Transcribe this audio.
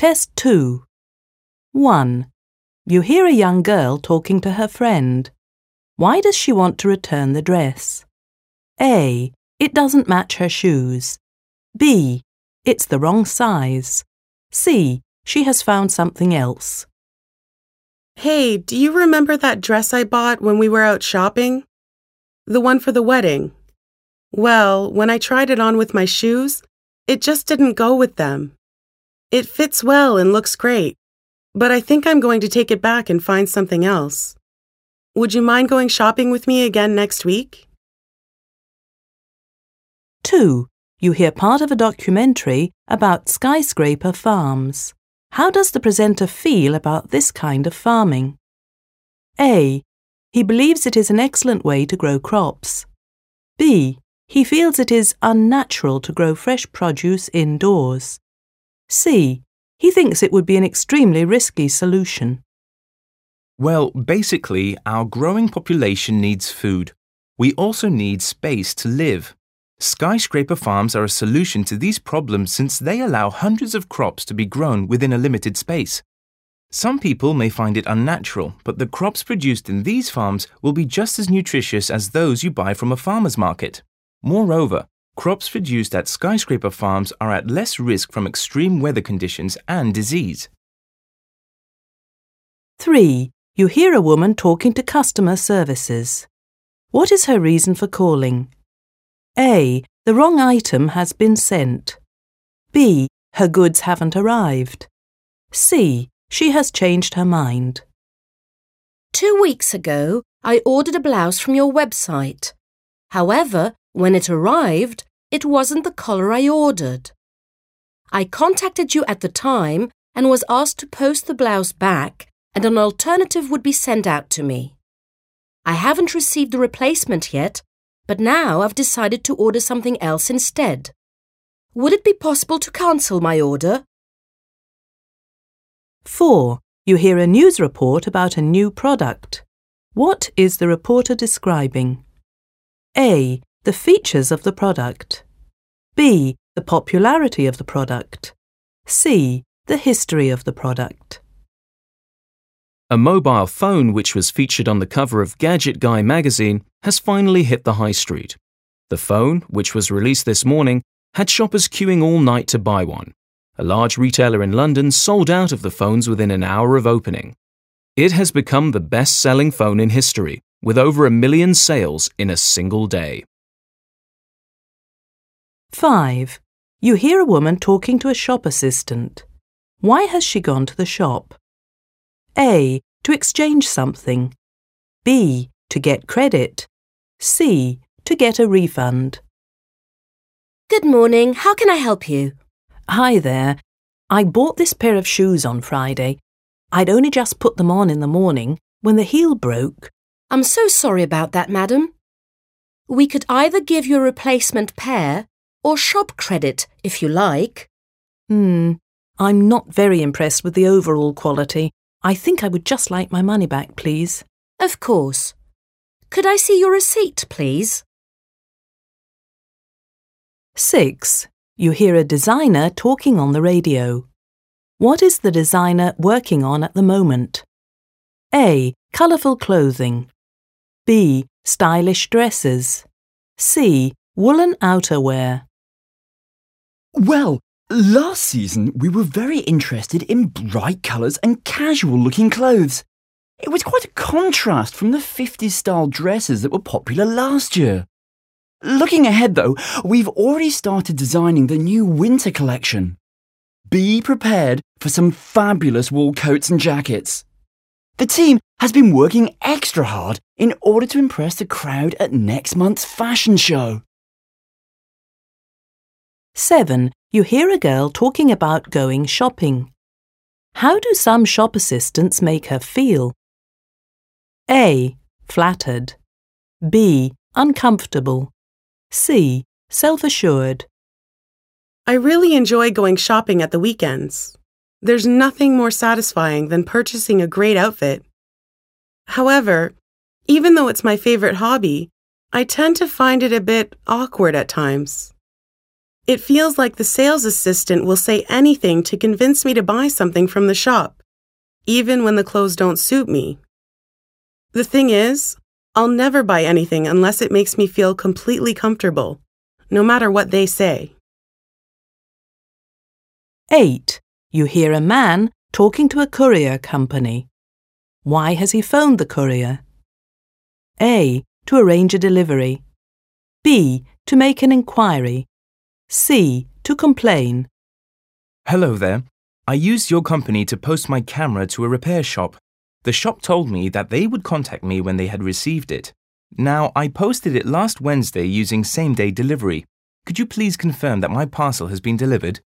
Test 2. 1. You hear a young girl talking to her friend. Why does she want to return the dress? A. It doesn't match her shoes. B. It's the wrong size. C. She has found something else. Hey, do you remember that dress I bought when we were out shopping? The one for the wedding. Well, when I tried it on with my shoes, it just didn't go with them. It fits well and looks great, but I think I'm going to take it back and find something else. Would you mind going shopping with me again next week? 2. You hear part of a documentary about skyscraper farms. How does the presenter feel about this kind of farming? A. He believes it is an excellent way to grow crops. B. He feels it is unnatural to grow fresh produce indoors. C. He thinks it would be an extremely risky solution. Well, basically, our growing population needs food. We also need space to live. Skyscraper farms are a solution to these problems since they allow hundreds of crops to be grown within a limited space. Some people may find it unnatural, but the crops produced in these farms will be just as nutritious as those you buy from a farmer's market. Moreover, crops produced at skyscraper farms are at less risk from extreme weather conditions and disease. 3. You hear a woman talking to customer services. What is her reason for calling? A. The wrong item has been sent. B. Her goods haven't arrived. C. She has changed her mind. 2 weeks ago, I ordered a blouse from your website. However, when it arrived, it wasn't the colour I ordered. I contacted you at the time and was asked to post the blouse back and an alternative would be sent out to me. I haven't received the replacement yet, but now I've decided to order something else instead. Would it be possible to cancel my order? 4. You hear a news report about a new product. What is the reporter describing? A. The features of the product. B. The popularity of the product. C. The history of the product. A mobile phone which was featured on the cover of Gadget Guy magazine has finally hit the high street. The phone, which was released this morning, had shoppers queuing all night to buy one. A large retailer in London sold out of the phones within an hour of opening. It has become the best-selling phone in history, with over 1 million sales in a single day. 5. You hear a woman talking to a shop assistant. Why has she gone to the shop? A. To exchange something. B. To get credit. C. To get a refund. Good morning. How can I help you? Hi there. I bought this pair of shoes on Friday. I'd only just put them on in the morning when the heel broke. I'm so sorry about that, madam. We could either give you a replacement pair or shop credit, if you like. I'm not very impressed with the overall quality. I think I would just like my money back, please. Of course. Could I see your receipt, please? 6. You hear a designer talking on the radio. What is the designer working on at the moment? A. Colourful clothing. B. Stylish dresses. C. Woolen outerwear. Well, last season we were very interested in bright colours and casual-looking clothes. It was quite a contrast from the 50s-style dresses that were popular last year. Looking ahead, though, we've already started designing the new winter collection. Be prepared for some fabulous wool coats and jackets. The team has been working extra hard in order to impress the crowd at next month's fashion show. 7. You hear a girl talking about going shopping. How do some shop assistants make her feel? A. Flattered. B. Uncomfortable. C. Self-assured. I really enjoy going shopping at the weekends. There's nothing more satisfying than purchasing a great outfit. However, even though it's my favorite hobby, I tend to find it a bit awkward at times. It feels like the sales assistant will say anything to convince me to buy something from the shop, even when the clothes don't suit me. The thing is, I'll never buy anything unless it makes me feel completely comfortable, no matter what they say. 8. You hear a man talking to a courier company. Why has he phoned the courier? A. To arrange a delivery. B. To make an inquiry. C. To complain. Hello there. I used your company to post my camera to a repair shop. The shop told me that they would contact me when they had received it. Now, I posted it last Wednesday using same-day delivery. Could you please confirm that my parcel has been delivered?